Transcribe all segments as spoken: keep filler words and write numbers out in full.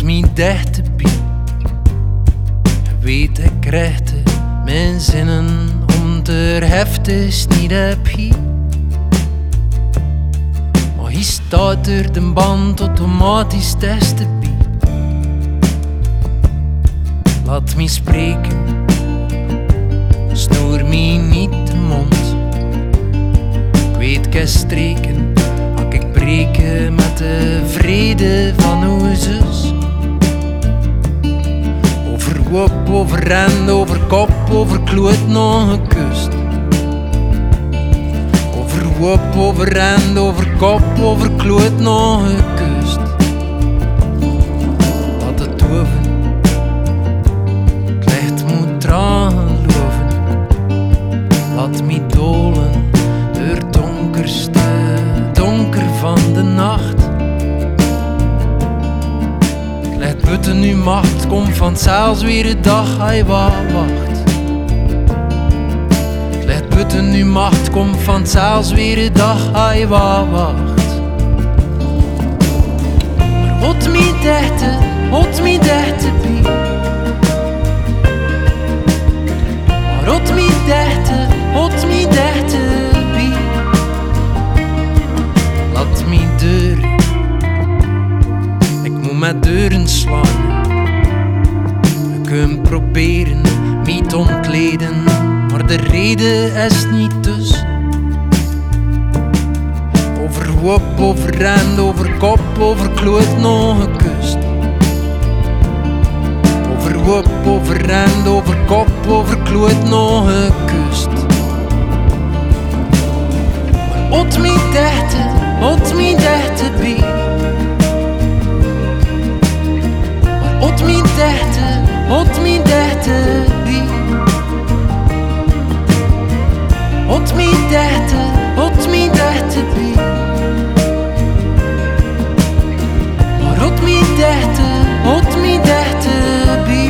me dichterbij. Weet ik rechte mijn zinnen om te heftig niet heb hier. Maar hier staat er de band automatisch testen bij. Laat me spreken, snoer me niet de mond. Ik weet ik streken, hak ik breken met de vrede van uw zus. Over wop, over rend, over kop, over kloot nog gekust. Over wop, over rend, over kop, over kloot nog gekust. Laat het toven, het licht moet eraan geloven. Laat me dolen door het donkerste donker van de nacht. Let buiten uw macht, komt vanzelfs weer de dag, hij wat wacht. Let buiten uw macht, komt vanzelfs weer de dag, hij wat wacht. Maar hot me dichte, hot me dichte bij. Maar hot me dichte, hot me dichte bij. Laat me deur. Met deuren slaan. We kunnen proberen me te ontleden, maar de reden is niet dus. Over wop, over rend, over kop, over kloot nog gekust. Over wop, over rend, over kop, over kloot nog gekust. Maar hot me dichte, hot me dichte bij. Hot me dichte, hot me dichte bij. Hot me dichte, hot me dichte bij. Maar hot me dichte, hot me dichte bij.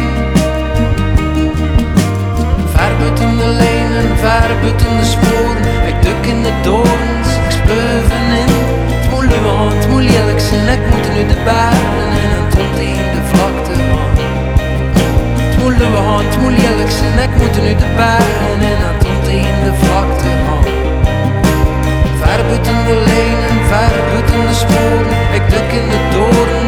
Ver buiten de lijnen, ver buiten de sporen. Ik duk in de dorens, ik speuven in. Het moet luwen, het moet lelijk zijn. Ik moet nu de bergen in en tot in de vlakte gaan. Het moet luwen, het moet lelijk zijn. Ik moet nu de bergen in en tot in de vlakte gaan. Ver buiten de lijnen, ver buiten de sporen. Ik duk in de doorn.